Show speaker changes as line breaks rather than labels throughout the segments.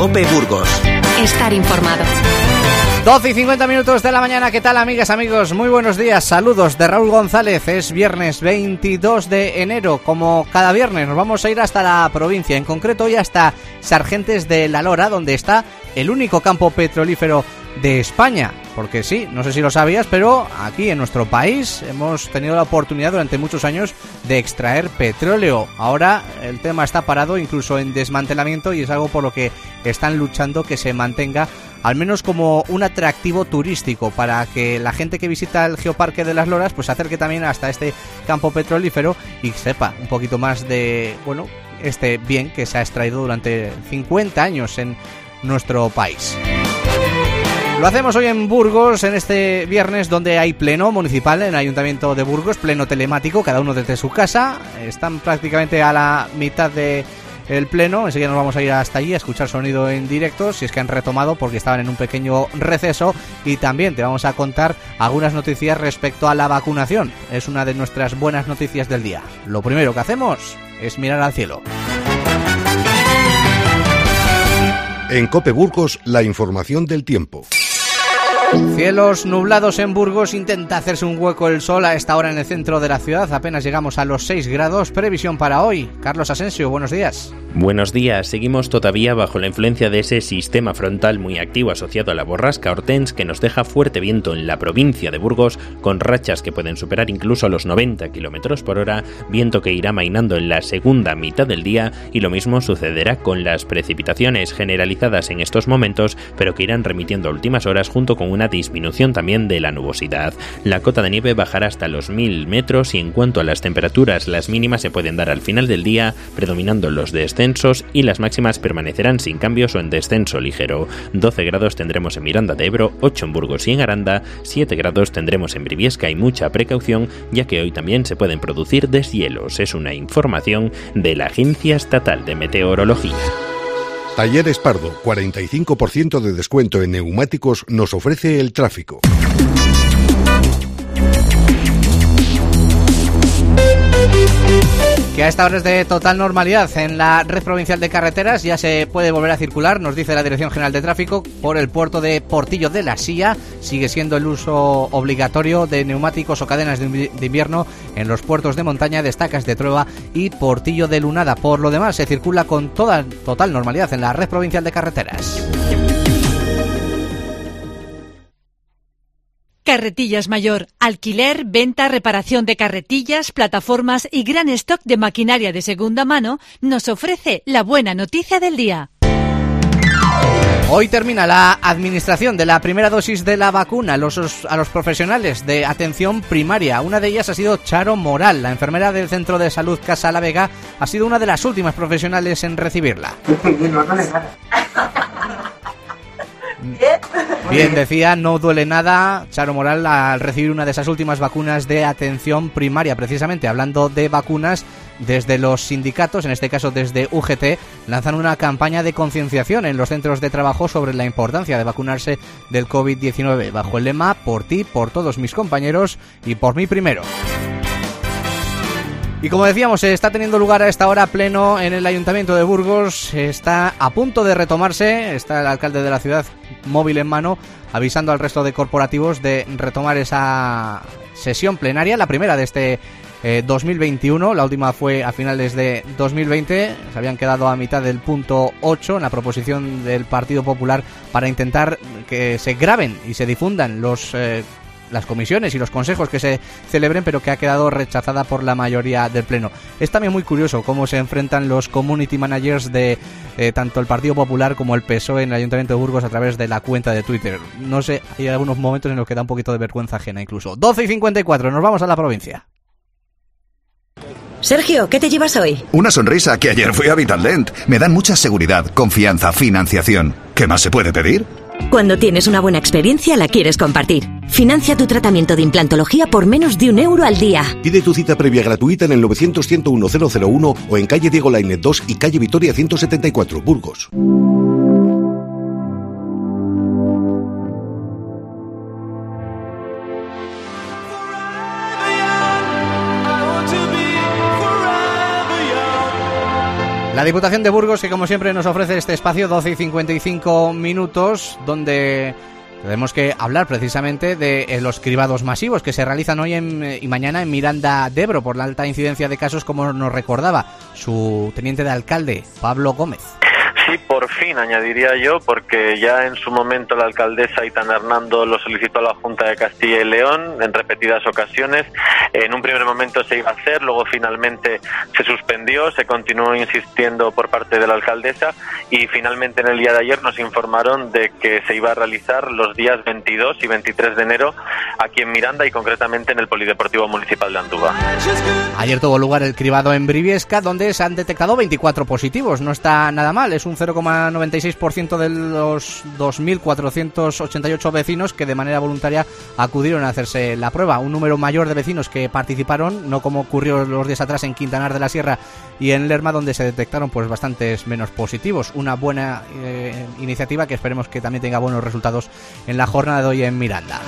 COPE Burgos.
Estar informado.
12 y 50 minutos de la mañana. ¿Qué tal, amigas, amigos? Muy buenos días. Saludos de Raúl González. Es viernes 22 de enero. Como cada viernes nos vamos a ir hasta la provincia, en concreto hoy hasta Sargentes de la Lora, donde está el único campo petrolífero de España. Porque sí, no sé si lo sabías, pero aquí en nuestro país hemos tenido la oportunidad durante muchos años de extraer petróleo. Ahora el tema está parado, incluso en desmantelamiento, y es algo por lo que están luchando que se mantenga al menos como un atractivo turístico, para que la gente que visita el Geoparque de las Loras pues se acerque también hasta este campo petrolífero y sepa un poquito más de, bueno, este bien que se ha extraído durante 50 años en nuestro país. Lo hacemos hoy en Burgos, en este viernes donde hay pleno municipal en el Ayuntamiento de Burgos, pleno telemático, cada uno desde su casa. Están prácticamente a la mitad de el pleno, enseguida nos vamos a ir hasta allí a escuchar sonido en directo, si es que han retomado, porque estaban en un pequeño receso, y también te vamos a contar algunas noticias respecto a la vacunación. Es una de nuestras buenas noticias del día. Lo primero que hacemos es mirar al cielo.
En COPE Burgos, la información del tiempo.
Cielos nublados en Burgos, intenta hacerse un hueco el sol a esta hora en el centro de la ciudad, apenas llegamos a los 6 grados, previsión para hoy. Carlos Asensio, buenos días.
Buenos días, seguimos todavía bajo la influencia de ese sistema frontal muy activo asociado a la borrasca Hortense, que nos deja fuerte viento en la provincia de Burgos, con rachas que pueden superar incluso los 90 km por hora, viento que irá mainando en la segunda mitad del día, y lo mismo sucederá con las precipitaciones generalizadas en estos momentos, pero que irán remitiendo a últimas horas junto con una disminución también de la nubosidad. La cota de nieve bajará hasta los 1000 metros y en cuanto a las temperaturas, las mínimas se pueden dar al final del día, predominando los descensos, y las máximas permanecerán sin cambios o en descenso ligero. 12 grados tendremos en Miranda de Ebro, 8 en Burgos y en Aranda, 7 grados tendremos en Briviesca y mucha precaución, ya que hoy también se pueden producir deshielos. Es una información de la Agencia Estatal de Meteorología.
Talleres Pardo, 45% de descuento en neumáticos nos ofrece el tráfico.
Que a esta hora es de total normalidad en la red provincial de carreteras, ya se puede volver a circular, nos dice la Dirección General de Tráfico, por el puerto de Portillo de la Silla. Sigue siendo el uso obligatorio de neumáticos o cadenas de invierno en los puertos de montaña de Estacas de Trueba y Portillo de Lunada. Por lo demás, se circula con toda total normalidad en la red provincial de carreteras.
Carretillas Mayor, alquiler, venta, reparación de carretillas, plataformas y gran stock de maquinaria de segunda mano, nos ofrece la buena noticia del día.
Hoy termina la administración de la primera dosis de la vacuna a los profesionales de atención primaria. Una de ellas ha sido Charo Moral, la enfermera del Centro de Salud Casa La Vega, ha sido una de las últimas profesionales en recibirla. Bien, decía, no duele nada Charo Moral al recibir una de esas últimas vacunas de atención primaria. Precisamente hablando de vacunas, desde los sindicatos, en este caso desde UGT, lanzan una campaña de concienciación en los centros de trabajo sobre la importancia de vacunarse del COVID-19, bajo el lema "Por ti, por todos mis compañeros y por mí primero". Y como decíamos, está teniendo lugar a esta hora pleno en el Ayuntamiento de Burgos. Está a punto de retomarse, está el alcalde de la ciudad móvil en mano, avisando al resto de corporativos de retomar esa sesión plenaria, la primera de este 2021, la última fue a finales de 2020, se habían quedado a mitad del punto 8 en la proposición del Partido Popular para intentar que se graben y se difundan las comisiones y los consejos que se celebren, pero que ha quedado rechazada por la mayoría del pleno. Es también muy curioso cómo se enfrentan los community managers de tanto el Partido Popular como el PSOE en el Ayuntamiento de Burgos a través de la cuenta de Twitter. No sé, hay algunos momentos en los que da un poquito de vergüenza ajena incluso. 12 y 54, nos vamos a la provincia.
Sergio, ¿qué te llevas hoy?
Una sonrisa, que ayer fui a Vitaldent. Me dan mucha seguridad, confianza, financiación. ¿Qué más se puede pedir?
Cuando tienes una buena experiencia, la quieres compartir. Financia tu tratamiento de implantología por menos de €1 al día.
Pide tu cita previa gratuita en el 900-101-001 o en calle Diego Lainez 2 y calle Vitoria 174, Burgos.
La Diputación de Burgos, que como siempre nos ofrece este espacio 12 y 55 minutos, donde tenemos que hablar precisamente de los cribados masivos que se realizan hoy y mañana en Miranda de Ebro por la alta incidencia de casos, como nos recordaba su teniente de alcalde, Pablo Gómez.
Sí, por fin, añadiría yo, porque ya en su momento la alcaldesa Aitana Hernando lo solicitó a la Junta de Castilla y León en repetidas ocasiones. En un primer momento se iba a hacer, luego finalmente se suspendió, se continuó insistiendo por parte de la alcaldesa y finalmente en el día de ayer nos informaron de que se iba a realizar los días 22 y 23 de enero aquí en Miranda y concretamente en el Polideportivo Municipal de Anduva.
Ayer tuvo lugar el cribado en Briviesca, donde se han detectado 24 positivos. No está nada mal, es un 0,96% de los 2.488 vecinos que de manera voluntaria acudieron a hacerse la prueba. Un número mayor de vecinos que participaron, no como ocurrió los días atrás en Quintanar de la Sierra y en Lerma, donde se detectaron pues bastantes menos positivos. Una buena iniciativa que esperemos que también tenga buenos resultados en la jornada de hoy en Miranda.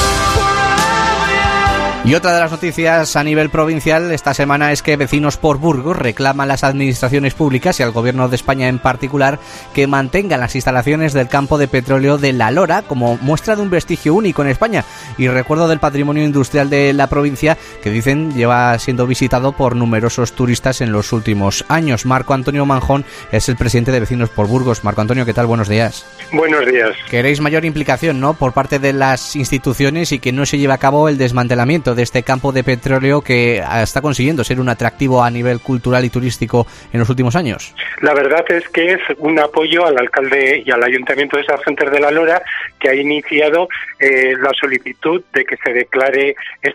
Y otra de las noticias a nivel provincial esta semana es que Vecinos por Burgos reclaman a las administraciones públicas y al Gobierno de España en particular que mantengan las instalaciones del campo de petróleo de La Lora como muestra de un vestigio único en España y recuerdo del patrimonio industrial de la provincia que dicen lleva siendo visitado por numerosos turistas en los últimos años. Marco Antonio Manjón es el presidente de Vecinos por Burgos. Marco Antonio, ¿qué tal? Buenos días.
Buenos días.
Queréis mayor implicación, ¿no?, por parte de las instituciones y que no se lleve a cabo el desmantelamiento de este campo de petróleo que está consiguiendo ser un atractivo a nivel cultural y turístico en los últimos años.
La verdad es que es un apoyo al alcalde y al Ayuntamiento de Sargentes de la Lora, que ha iniciado la solicitud de que se declare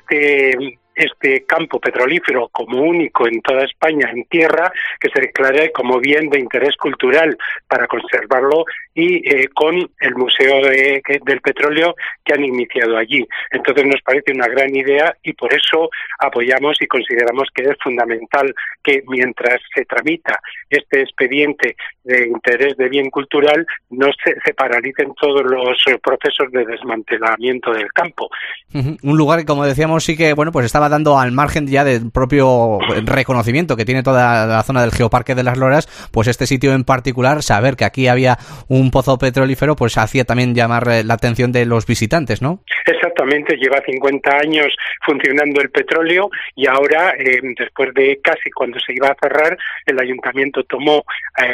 este campo petrolífero como único en toda España en tierra, que se declare como bien de interés cultural para conservarlo y con el Museo del Petróleo que han iniciado allí. Entonces nos parece una gran idea y por eso apoyamos y consideramos que es fundamental que mientras se tramita este expediente de interés de bien cultural no se paralicen todos los procesos de desmantelamiento del campo.
Un lugar que, como decíamos, sí que pues estaba dando al margen ya del propio reconocimiento que tiene toda la zona del Geoparque de las Loras, pues este sitio en particular, saber que aquí había un pozo petrolífero, pues hacía también llamar la atención de los visitantes, ¿no?
Exactamente, lleva 50 años funcionando el petróleo y ahora, después de casi cuando se iba a cerrar, el ayuntamiento tomó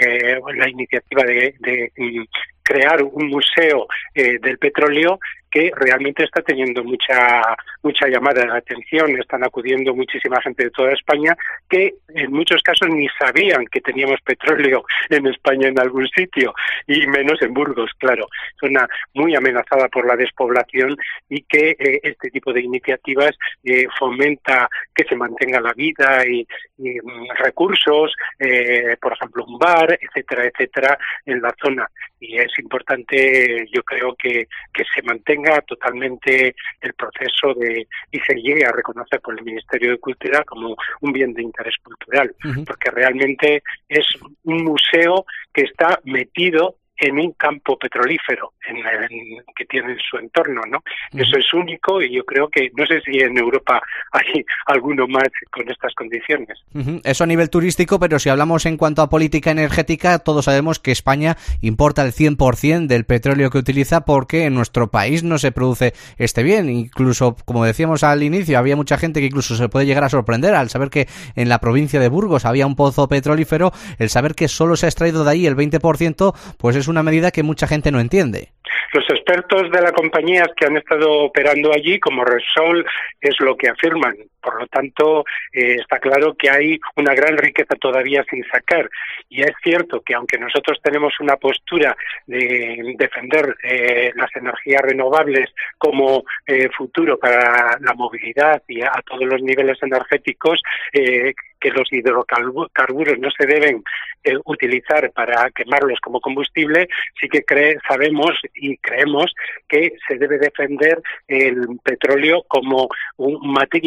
la iniciativa de crear un museo del petróleo que realmente está teniendo mucha llamada de atención. Están acudiendo muchísima gente de toda España que en muchos casos ni sabían que teníamos petróleo en España en algún sitio, y menos en Burgos, claro. Zona muy amenazada por la despoblación y que este tipo de iniciativas fomenta que se mantenga la vida y recursos, por ejemplo un bar, etcétera, en la zona. Y es importante, yo creo, que se mantenga totalmente el proceso y se llegue a reconocer por el Ministerio de Cultura como un bien de interés cultural, porque realmente es un museo que está metido en un campo petrolífero que tiene en su entorno, ¿no? Eso es único y yo creo que, no sé si en Europa hay alguno más con estas condiciones.
Eso a nivel turístico, pero si hablamos en cuanto a política energética, todos sabemos que España importa el 100% del petróleo que utiliza porque en nuestro país no se produce este bien. Incluso, como decíamos al inicio, había mucha gente que incluso se puede llegar a sorprender al saber que en la provincia de Burgos había un pozo petrolífero. El saber que solo se ha extraído de ahí el 20%, pues es una medida que mucha gente no entiende.
Los expertos de las compañías que han estado operando allí, como Repsol, es lo que afirman. Por lo tanto, está claro que hay una gran riqueza todavía sin sacar. Y es cierto que aunque nosotros tenemos una postura de defender las energías renovables como futuro para la movilidad y a todos los niveles energéticos, que los hidrocarburos no se deben utilizar para quemarlos como combustible, sí que sabemos y creemos que se debe defender el petróleo como una materia prima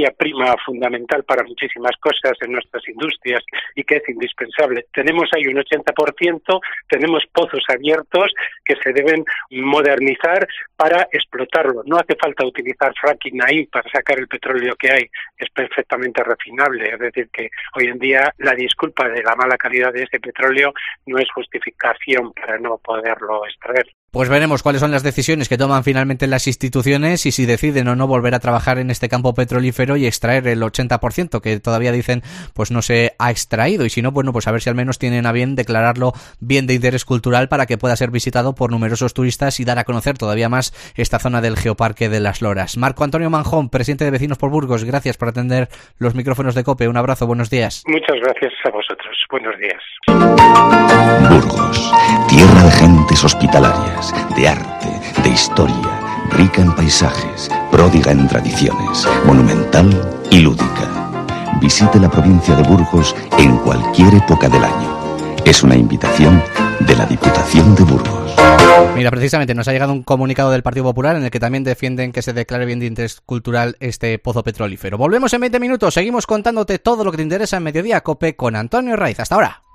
tema fundamental para muchísimas cosas en nuestras industrias y que es indispensable. Tenemos ahí un 80%, tenemos pozos abiertos que se deben modernizar para explotarlo. No hace falta utilizar fracking ahí para sacar el petróleo que hay, es perfectamente refinable. Es decir, que hoy en día la disculpa de la mala calidad de ese petróleo no es justificación para no poderlo extraer.
Pues veremos cuáles son las decisiones que toman finalmente las instituciones y si deciden o no volver a trabajar en este campo petrolífero y extraer el 80% que todavía dicen pues no se ha extraído, y si no, bueno, pues a ver si al menos tienen a bien declararlo bien de interés cultural para que pueda ser visitado por numerosos turistas y dar a conocer todavía más esta zona del Geoparque de las Loras. Marco Antonio Manjón, presidente de Vecinos por Burgos, gracias por atender los micrófonos de COPE. Un abrazo, buenos días.
Muchas gracias a vosotros. Buenos días.
Burgos, tierra de gentes hospitalarias, de arte, de historia, rica en paisajes, pródiga en tradiciones, monumental y lúdica. Visite la provincia de Burgos en cualquier época del año. Es una invitación de la Diputación de Burgos.
Mira, precisamente nos ha llegado un comunicado del Partido Popular en el que también defienden que se declare bien de interés cultural este pozo petrolífero. Volvemos en 20 minutos, seguimos contándote todo lo que te interesa en Mediodía COPE con Antonio Raiz. Hasta ahora.